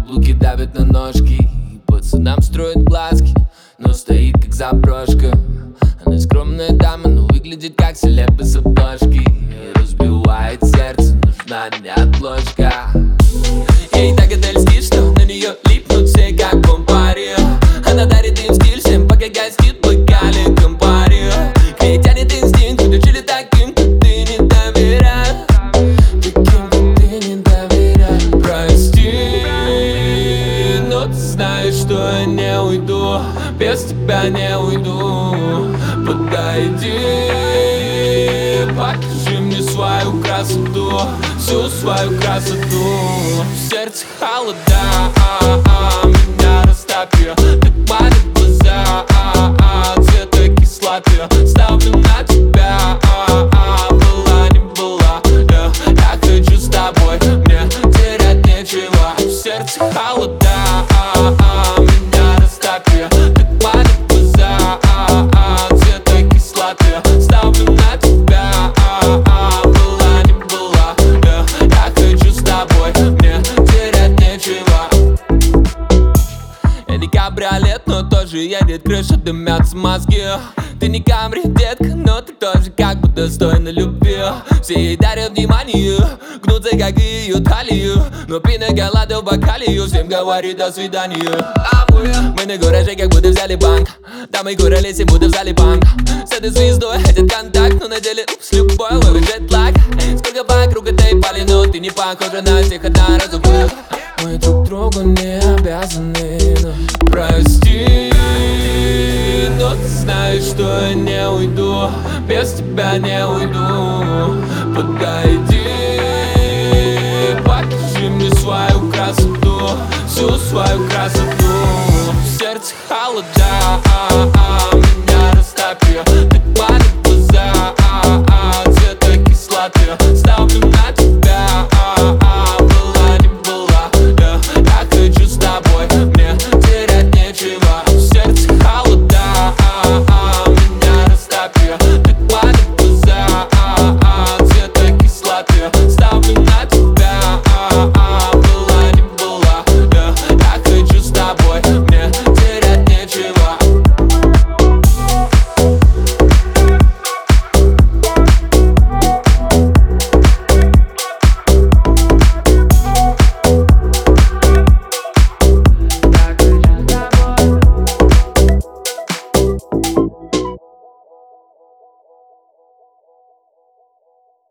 Каблуки давят на ножки, пацанам строят глазки, но стоит как заброшка. Она скромная дама, но выглядит как селеб из обложки. Разбивает сердце, нужна неотложка. Ей так это льстит, что на нее липнут все как помпари. Она дарит им стиль всем, пока гостит в бокале компари. К ней тянет инстинкт, учили таким, как ты, не доверяй. Таким, как ты, не доверяй. Прости, но ты знаешь, что я не уйду. Без тебя не уйду. Подойди, покажи мне свою красоту, всю свою красоту. В сердце холода, меня растопи. Так манит глаза, цвета кислоты. Ставлю на тебя, была не была. Я хочу с тобой, мне терять нечего. В сердце холода, меня растопи. Так манит глаза, цвета кислоты. Ставлю на тебя, была не была. Я хочу с тобой, мне терять нечего. Я не кабриолет, но тоже едет крыша, дымятся мозги. Ты не Камри, детка, но ты тоже как бы достойна любви. Все ей дарят внимание, гнутся как и ее талию. Но пина колада в бокале, всем говорит до свидания. Мы на гараже как будто взяли банк. Дамы курались и будто в зале банк. С этой звездой хотят контакт, но на деле упс, любой ловит джетлаг. Сколько вокруг этой пали, но ты не похожа на всех одноразовых. Мы друг другу не обязаны, но прости, но ты знаешь, что я не уйду. Без тебя не уйду. Подойди, покажи мне свою красоту, всю свою красоту. В сердце холода, меня растопи. Так манит глаза, цвета кислоты. Ставлю на тебя, была не была. Я хочу с тобой, мне терять нечего. В сердце холода, меня растопи. Так манит глаза, цвета кислоты. Ставлю на тебя, была не была. Я хочу с тобой, мне терять нечего.